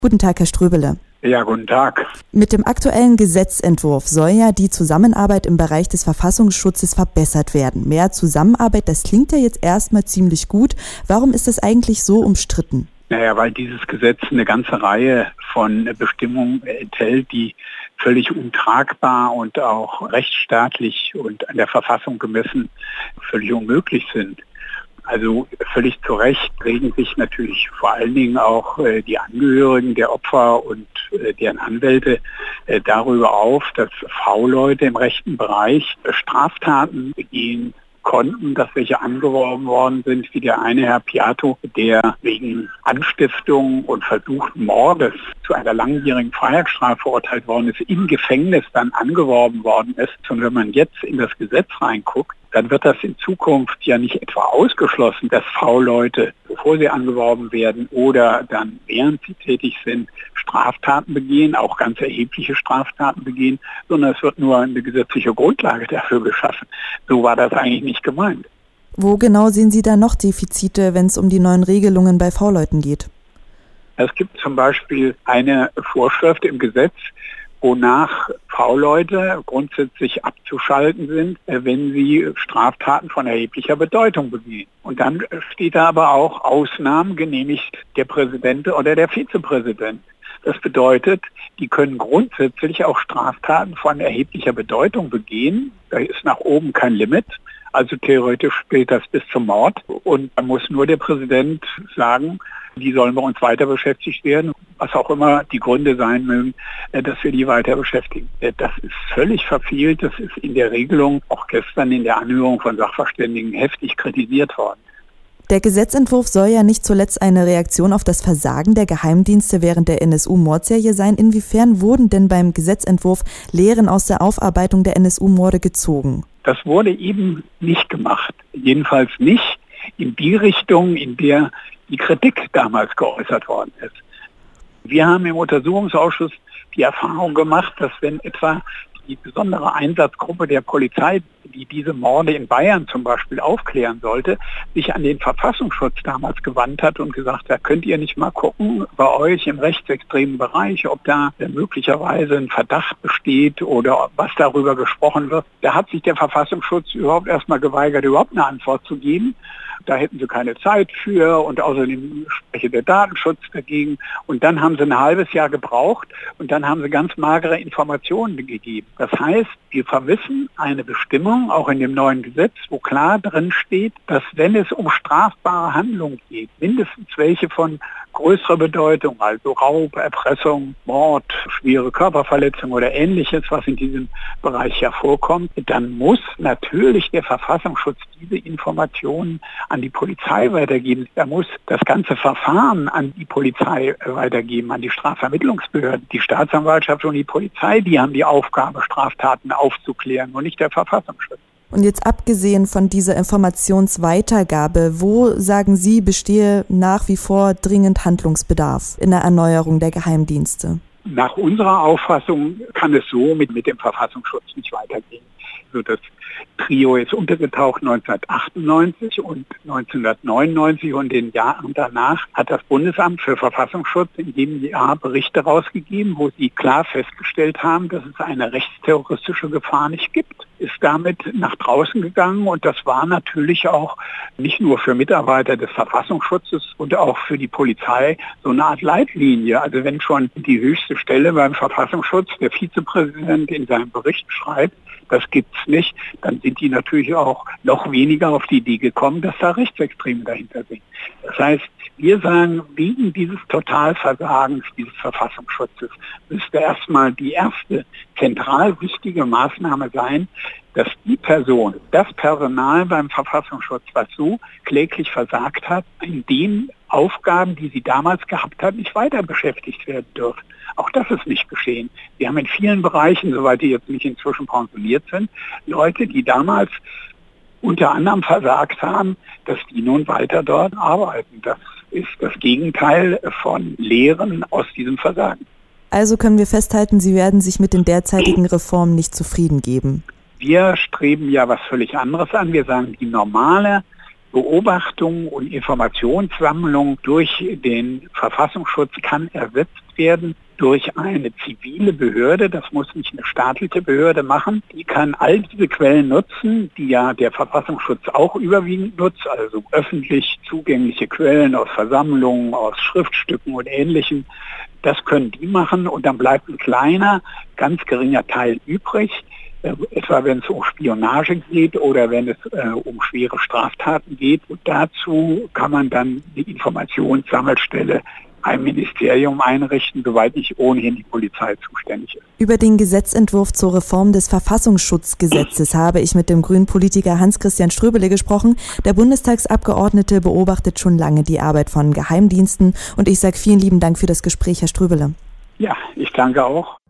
Guten Tag, Herr Ströbele. Ja, guten Tag. Mit dem aktuellen Gesetzentwurf soll ja die Zusammenarbeit im Bereich des Verfassungsschutzes verbessert werden. Mehr Zusammenarbeit, das klingt ja jetzt erstmal ziemlich gut. Warum ist das eigentlich so umstritten? Naja, weil dieses Gesetz eine ganze Reihe von Bestimmungen enthält, die völlig untragbar und auch rechtsstaatlich und an der Verfassung gemessen völlig unmöglich sind. Also völlig zu Recht regen sich natürlich vor allen Dingen auch die Angehörigen der Opfer und deren Anwälte darüber auf, dass V-Leute im rechten Bereich Straftaten begehen konnten, dass welche angeworben worden sind, wie der eine Herr Piatto, der wegen Anstiftung und versuchten Mordes zu einer langjährigen Freiheitsstrafe verurteilt worden ist, im Gefängnis dann angeworben worden ist. Und wenn man jetzt in das Gesetz reinguckt, dann wird das in Zukunft ja nicht etwa ausgeschlossen, dass V-Leute, bevor sie angeworben werden oder dann während sie tätig sind, Straftaten begehen, auch ganz erhebliche Straftaten begehen, sondern es wird nur eine gesetzliche Grundlage dafür geschaffen. So war das eigentlich nicht gemeint. Wo genau sehen Sie da noch Defizite, wenn es um die neuen Regelungen bei V-Leuten geht? Es gibt zum Beispiel eine Vorschrift im Gesetz, wonach V-Leute grundsätzlich abzuschalten sind, wenn sie Straftaten von erheblicher Bedeutung begehen. Und dann steht da aber auch, Ausnahmen genehmigt der Präsident oder der Vizepräsident. Das bedeutet, die können grundsätzlich auch Straftaten von erheblicher Bedeutung begehen. Da ist nach oben kein Limit. Also theoretisch geht das bis zum Mord. Und dann muss nur der Präsident sagen, die sollen bei uns weiter beschäftigt werden, was auch immer die Gründe sein mögen, dass wir die weiter beschäftigen. Das ist völlig verfehlt. Das ist in der Regelung auch gestern in der Anhörung von Sachverständigen heftig kritisiert worden. Der Gesetzentwurf soll ja nicht zuletzt eine Reaktion auf das Versagen der Geheimdienste während der NSU-Mordserie sein. Inwiefern wurden denn beim Gesetzentwurf Lehren aus der Aufarbeitung der NSU-Morde gezogen? Das wurde eben nicht gemacht. Jedenfalls nicht in die Richtung, in der die Kritik damals geäußert worden ist. Wir haben im Untersuchungsausschuss die Erfahrung gemacht, dass wenn etwa die besondere Einsatzgruppe der Polizei, die diese Morde in Bayern zum Beispiel aufklären sollte, sich an den Verfassungsschutz damals gewandt hat und gesagt hat, könnt ihr nicht mal gucken bei euch im rechtsextremen Bereich, ob da möglicherweise ein Verdacht besteht oder was darüber gesprochen wird. Da hat sich der Verfassungsschutz überhaupt erstmal geweigert, überhaupt eine Antwort zu geben. Da hätten sie keine Zeit für und außerdem spreche der Datenschutz dagegen. Und dann haben sie ein halbes Jahr gebraucht und dann haben sie ganz magere Informationen gegeben. Das heißt, wir vermissen eine Bestimmung, auch in dem neuen Gesetz, wo klar drin steht, dass wenn es um strafbare Handlungen geht, mindestens welche von größerer Bedeutung, also Raub, Erpressung, Mord, schwere Körperverletzung oder Ähnliches, was in diesem Bereich hervorkommt, dann muss natürlich der Verfassungsschutz diese Informationen an die Polizei weitergeben. Da muss das ganze Verfahren an die Polizei weitergeben, an die Strafvermittlungsbehörden. Die Staatsanwaltschaft und die Polizei, die haben die Aufgabe, Straftaten aufzuklären und nicht der Verfassungsschutz. Und jetzt abgesehen von dieser Informationsweitergabe, wo, sagen Sie, bestehe nach wie vor dringend Handlungsbedarf in der Erneuerung der Geheimdienste? Nach unserer Auffassung kann es so mit dem Verfassungsschutz nicht weitergehen. Also das Trio ist untergetaucht 1998 und 1999 und den Jahren danach hat das Bundesamt für Verfassungsschutz in jedem Jahr Berichte rausgegeben, wo sie klar festgestellt haben, dass es eine rechtsterroristische Gefahr nicht gibt. Ist damit nach draußen gegangen und das war natürlich auch nicht nur für Mitarbeiter des Verfassungsschutzes und auch für die Polizei so eine Art Leitlinie. Also wenn schon die höchste Stelle beim Verfassungsschutz, der Vizepräsident in seinem Bericht schreibt, das gibt's nicht, dann sind die natürlich auch noch weniger auf die Idee gekommen, dass da Rechtsextreme dahinter sind. Das heißt, wir sagen, wegen dieses Totalversagens dieses Verfassungsschutzes müsste erstmal die erste zentral wichtige Maßnahme sein, dass die Person, das Personal beim Verfassungsschutz, was so kläglich versagt hat, in den Aufgaben, die sie damals gehabt hat, nicht weiter beschäftigt werden dürfen. Auch das ist nicht geschehen. Wir haben in vielen Bereichen, soweit die jetzt nicht inzwischen pensioniert sind, Leute, die damals unter anderem versagt haben, dass die nun weiter dort arbeiten. Das ist das Gegenteil von Lehren aus diesem Versagen. Also können wir festhalten, Sie werden sich mit den derzeitigen Reformen nicht zufrieden geben. Wir streben ja was völlig anderes an. Wir sagen, die normale Beobachtung und Informationssammlung durch den Verfassungsschutz kann ersetzt werden durch eine zivile Behörde. Das muss nicht eine staatliche Behörde machen. Die kann all diese Quellen nutzen, die ja der Verfassungsschutz auch überwiegend nutzt, also öffentlich zugängliche Quellen aus Versammlungen, aus Schriftstücken und Ähnlichem. Das können die machen und dann bleibt ein kleiner, ganz geringer Teil übrig. Etwa wenn es um Spionage geht oder wenn es um schwere Straftaten geht. Und dazu kann man dann die Informationssammelstelle ein Ministerium einrichten, soweit nicht ohnehin die Polizei zuständig ist. Über den Gesetzentwurf zur Reform des Verfassungsschutzgesetzes habe ich mit dem grünen Politiker Hans-Christian Ströbele gesprochen. Der Bundestagsabgeordnete beobachtet schon lange die Arbeit von Geheimdiensten und ich sage vielen lieben Dank für das Gespräch, Herr Ströbele. Ja, ich danke auch.